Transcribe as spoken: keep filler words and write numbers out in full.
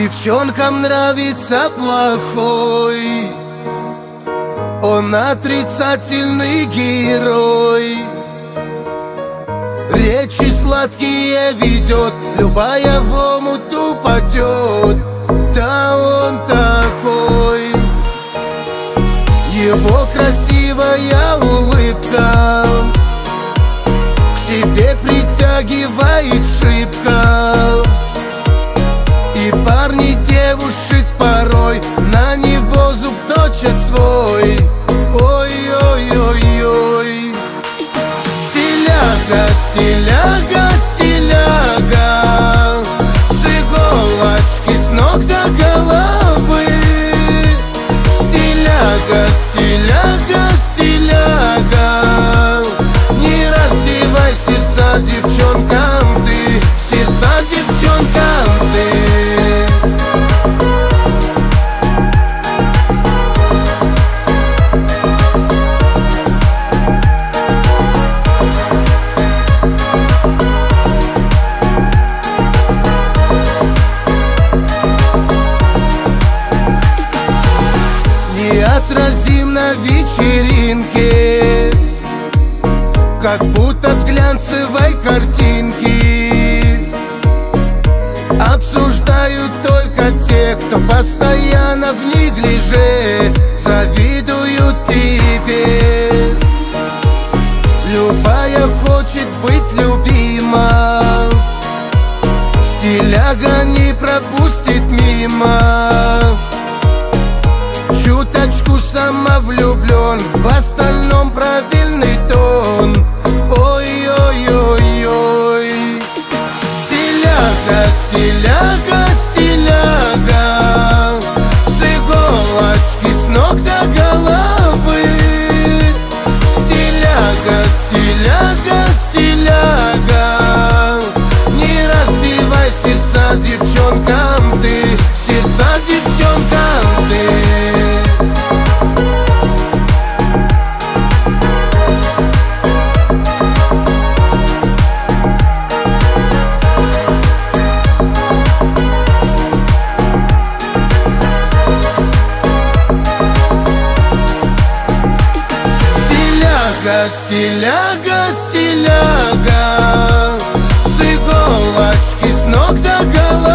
Девчонкам нравится плохой, он отрицательный герой. Речи сладкие ведет, любая в омут упадет. Да он такой. Его красивая улыбка к себе притягивает шибко. И парни девушек порой на него зуб точат свой. Ой-ой-ой-ой. Стиляга, стиляга, стиляга, с иголочки с ног до головы. Стиляга, стиляга, стиляга, не разбивай сердца девчонкам ты, сердца девчонкам ты. Неотразим на вечеринке, как будто с глянцевой картинки. Обсуждают только те, кто постоянно в неглиже, завидуют тебе. Любая хочет быть любима, стиляга не пропустит мимо. Чуточку самовлюблен, в остальном правильный тон. Ой-ой-ой-ой. Стиляга, стиляга, стиляга, с иголочки с ног до головы. Стиляга, стиляга, стиляга, не разбивай сердца девчонкам ты, сердца девчонкам ты. Стиляга, стиляга, с иголочки с ног до головы.